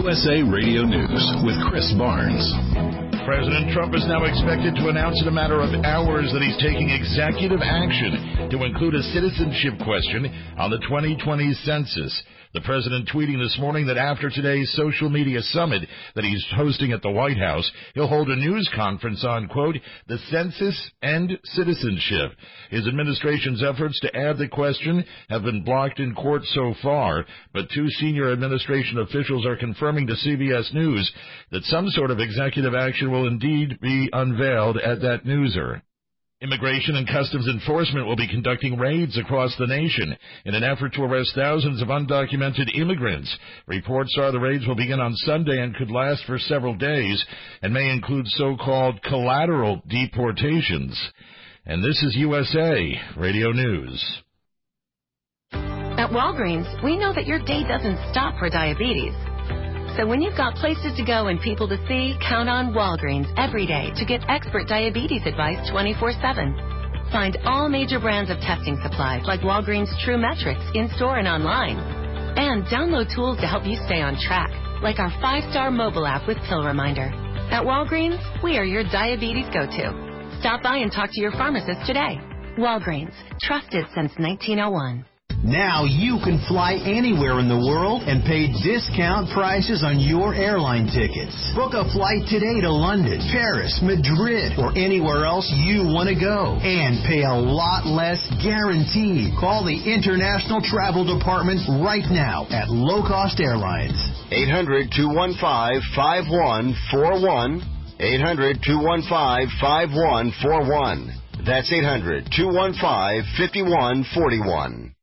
USA Radio News with Chris Barnes. President Trump is now expected to announce in a matter of hours that he's taking executive action to include a citizenship question on the 2020 census. The president tweeting this morning that after today's social media summit that he's hosting at the White House, he'll hold a news conference on, quote, the census and citizenship. His administration's efforts to add the question have been blocked in court so far, but two senior administration officials are confirming to CBS News that some sort of executive action will indeed be unveiled at that newser. Immigration and Customs Enforcement will be conducting raids across the nation in an effort to arrest thousands of undocumented immigrants. Reports are the raids will begin on Sunday and could last for several days and may include so-called collateral deportations. And this is USA Radio News. At Walgreens, we know that your day doesn't stop for diabetes. So when you've got places to go and people to see, count on Walgreens every day to get expert diabetes advice 24/7. Find all major brands of testing supplies like Walgreens True Metrics in-store and online. And download tools to help you stay on track, like our 5-star mobile app with Pill Reminder. At Walgreens, we are your diabetes go-to. Stop by and talk to your pharmacist today. Walgreens, trusted since 1901. Now you can fly anywhere in the world and pay discount prices on your airline tickets. Book a flight today to London, Paris, Madrid, or anywhere else you want to go. And pay a lot less guaranteed. Call the International Travel Department right now at Low Cost Airlines. 800-215-5141. 800-215-5141. That's 800-215-5141.